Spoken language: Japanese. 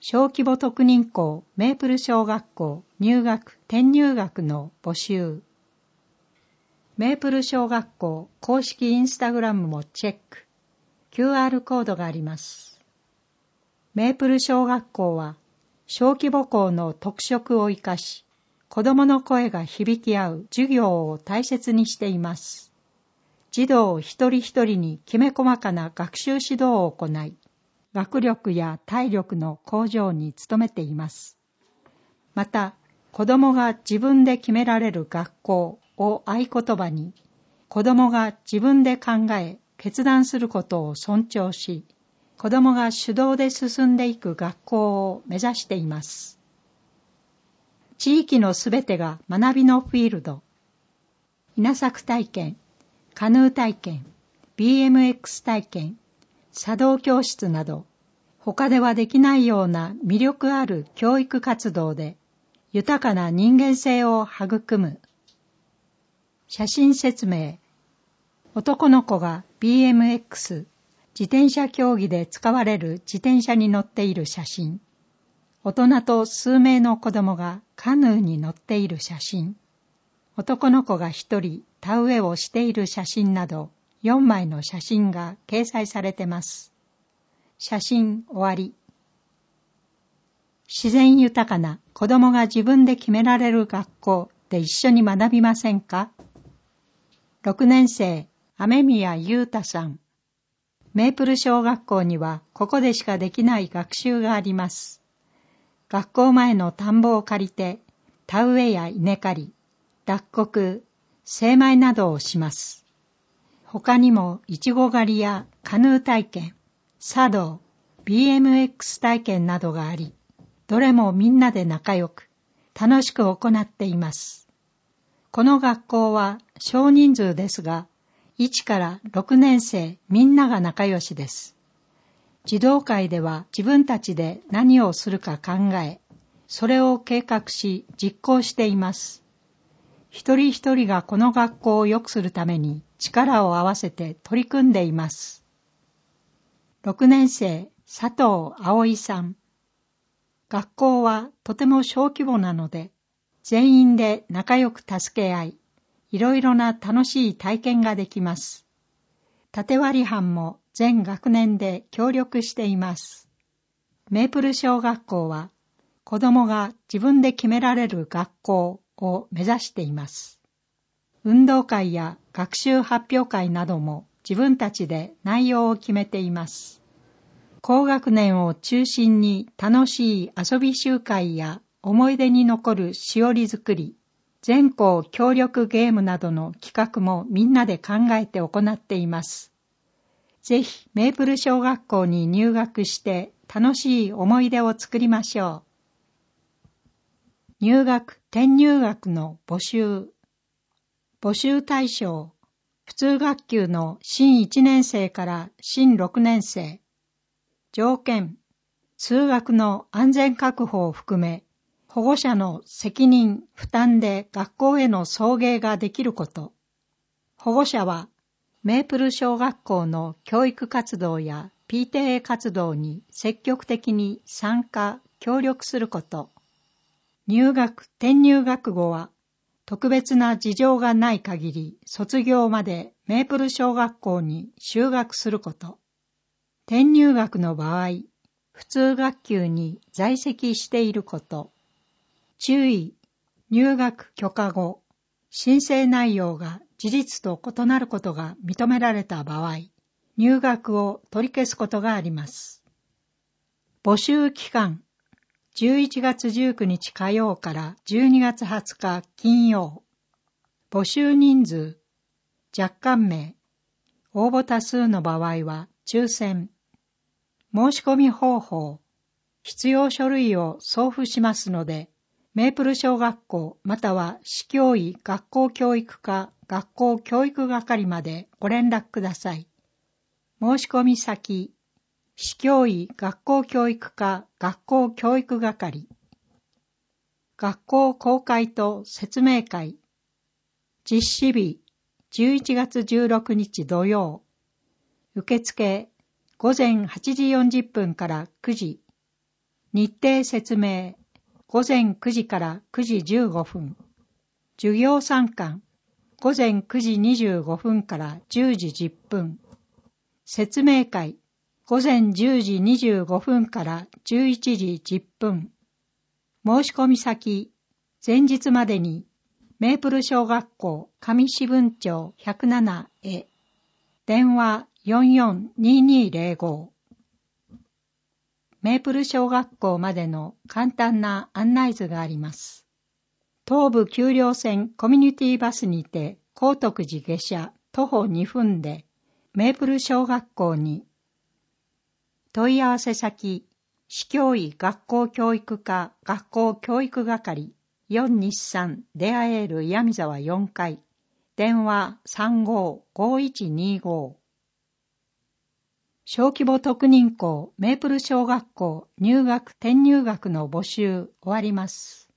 小規模特認校メープル小学校入学転入学の募集。メープル小学校公式インスタグラムもチェック。QR コードがあります。メープル小学校は小規模校の特色を生かし、子どもの声が響き合う授業を大切にしています。児童一人一人にきめ細かな学習指導を行い、学力や体力の向上に努めています。また、子どもが自分で決められる学校を合言葉に、子どもが自分で考え、決断することを尊重し、子どもが主導で進んでいく学校を目指しています。地域のすべてが学びのフィールド。稲作体験、カヌー体験、BMX 体験、茶道教室など、他ではできないような魅力ある教育活動で、豊かな人間性を育む。写真説明。男の子が BMX、自転車競技で使われる自転車に乗っている写真。大人と数名の子供がカヌーに乗っている写真。男の子が一人田植えをしている写真など4枚の写真が掲載されてます。写真終わり。自然豊かな子供が自分で決められる学校で一緒に学びませんか？ 6 年生、雨宮優太さん。メープル小学校にはここでしかできない学習があります。学校前の田んぼを借りて、田植えや稲刈り、脱穀、精米などをします。他にもイチゴ狩りやカヌー体験、茶道、BMX 体験などがあり、どれもみんなで仲良く、楽しく行っています。この学校は少人数ですが、1から6年生みんなが仲良しです。児童会では自分たちで何をするか考え、それを計画し実行しています。一人一人がこの学校を良くするために力を合わせて取り組んでいます。6年生、佐藤葵さん。学校はとても小規模なので、全員で仲良く助け合い、いろいろな楽しい体験ができます。縦割り班も全学年で協力しています。メープル小学校は、子どもが自分で決められる学校を目指しています。運動会や学習発表会なども自分たちで内容を決めています。高学年を中心に楽しい遊び集会や思い出に残るしおり作り、全校協力ゲームなどの企画もみんなで考えて行っています。ぜひメープル小学校に入学して楽しい思い出を作りましょう。入学・転入学の募集。募集対象、普通学級の新1年生から新6年生。条件、通学の安全確保を含め、保護者の責任・負担で学校への送迎ができること。保護者は、メープル小学校の教育活動や PTA 活動に積極的に参加・協力すること。入学・転入学後は、特別な事情がない限り卒業までメープル小学校に就学すること。転入学の場合、普通学級に在籍していること。注意、入学許可後、申請内容が事実と異なることが認められた場合、入学を取り消すことがあります。募集期間、11月19日火曜から12月20日金曜。募集人数、若干名。応募多数の場合は抽選。申し込み方法。必要書類を送付しますので、メープル小学校または市教委学校教育課学校教育係までご連絡ください。申し込み先。市教委学校教育課学校教育係。学校公開と説明会。実施日11月16日土曜。受付午前8時40分から9時。 日程説明。午前9時から9時15分。授業参観。午前9時25分から10時10分。説明会。午前10時25分から11時10分。申し込み先。前日までにメープル小学校上士分町107へ。電話442205。メープル小学校までの簡単な案内図があります。東武丘陵線コミュニティバスにて高徳寺下車徒歩2分でメープル小学校に。問い合わせ先、市教委学校教育課学校教育係4日産出会える闇沢4階。電話355125。小規模特認校メープル小学校入学転入学の募集終わります。